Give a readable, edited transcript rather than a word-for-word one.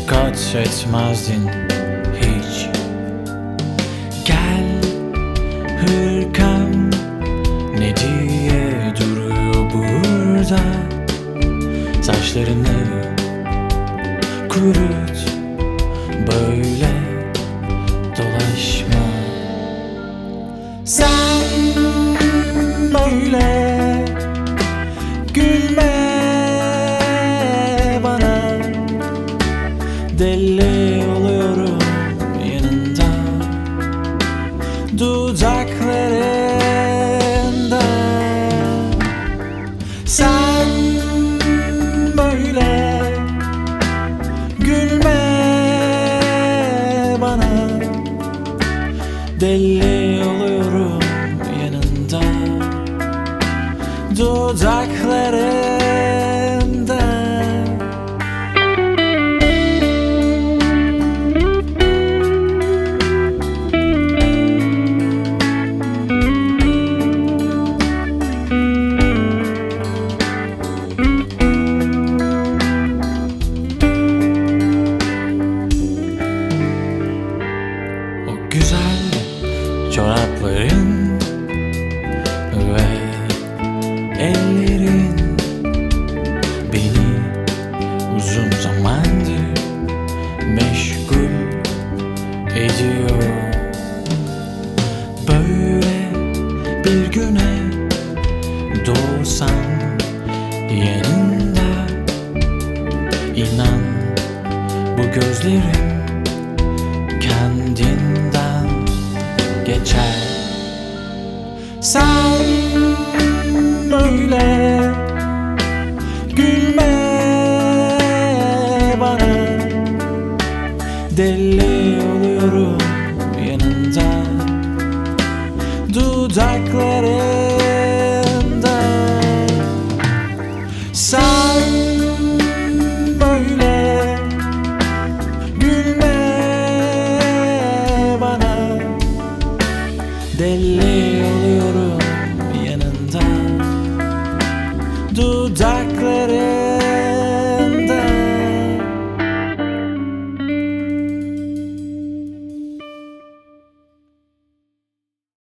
dikkat etmezdin hiç. Gel hırkam ne diye duruyor burada? Saçlarını kurut, böyle dolaşma. Sen böyle gülme bana, deli oluyorum yanında. Dudaklarında sen böyle gülme bana, deli oluyorum yanında. Dudaklarında o güzel çorapların ve ellerin beni uzun zamandır meşgul ediyor. Böyle bir güne doğsam yanında, inan bu gözlerim kendinden geçer. Sen böyle gülme bana, deli